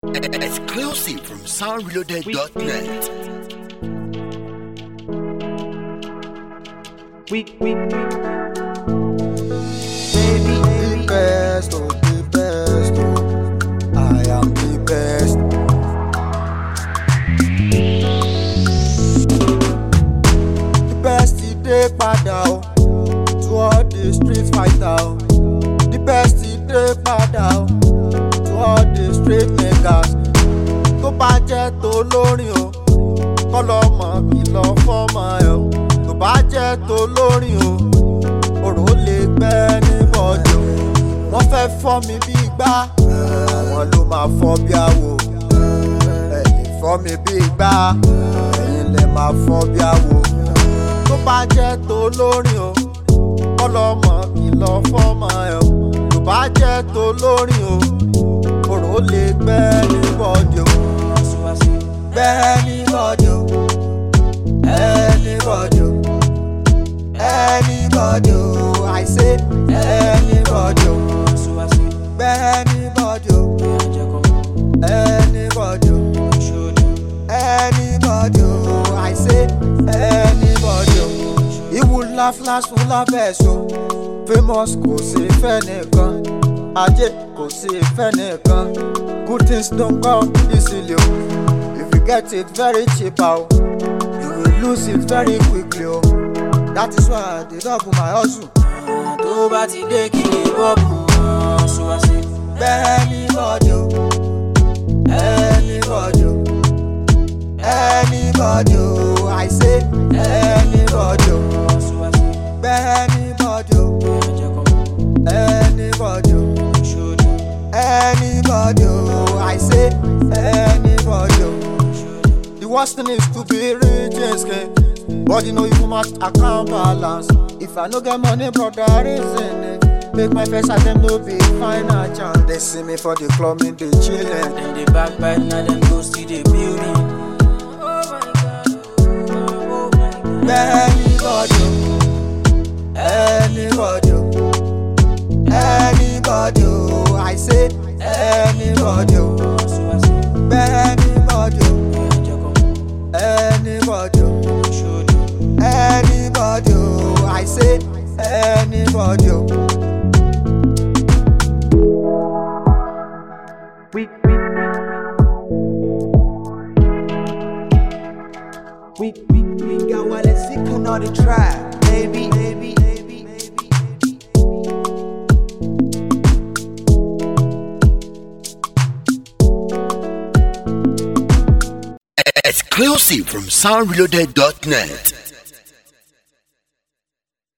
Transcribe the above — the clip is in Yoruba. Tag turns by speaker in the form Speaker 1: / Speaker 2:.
Speaker 1: Exclusive from soundreloaded.net.
Speaker 2: Baby, the best, oh, the best, oh, I am the best. The best today, padà o, to all the street fighter o. The best today, padà o, to all the street niggas. Tó bá jẹ́ tó lórin o, kọ́ lọ́mọ kìlọ̀ fọ́mọ ẹ o. Tó bá jẹ́ tó lórin o, òrò lè gbẹ́ ní bọ́dì o. Wọ́n fẹ́ fọ́ mi bí igbá, àwọn ló máa fọ́ bí àwo. Ẹ lè fọ́ mi bí igbá, ẹ̀yin lè máa fọ́ bí àwo. Tó bá jẹ́ tó lórin o, kọ́ lọ́mọ kìlọ̀ fọ́mọ ẹ o. Tó bá jẹ́ tó lórin o, òrò lè gbẹ́ ní bọ́dì o. Gbẹ́ ní bọ́dì o. Anybody, anybody, I say anybody, anybody, anybody, anybody, I say anybody. He would laugh last full of so famous kò sí fẹ́ nìkan, ajé kò sí fẹ́ nìkan. Good things don't come easily. If you get it very cheap out, lose it very quickly, oh. That is why they double my hustle.
Speaker 3: Tó bá ti dé kí ni bọ́ọ̀bù so wá sí.
Speaker 2: Anybody, oh. Anybody, oh. Anybody, oh. I say anybody, oh.
Speaker 3: So wá sí.
Speaker 2: Anybody, oh. Anybody, oh. Anybody, oh. I say anybody, oh. The worst thing is to be rich and scared, but you know you match account balance. If I no get money, brother, reason it. Make my face at them no be final chance. They see me for the club, me they chillin'.
Speaker 3: Then they backbite, now them go see the beauty. Oh my God, oh my God.
Speaker 2: Anybody, anybody, anybody, I say anybody,
Speaker 3: So wá sí.
Speaker 2: anybody, anybody, anybody, I say anybody. We got what it's sick on the track, baby.
Speaker 1: Exclusive from soundreloaded.net.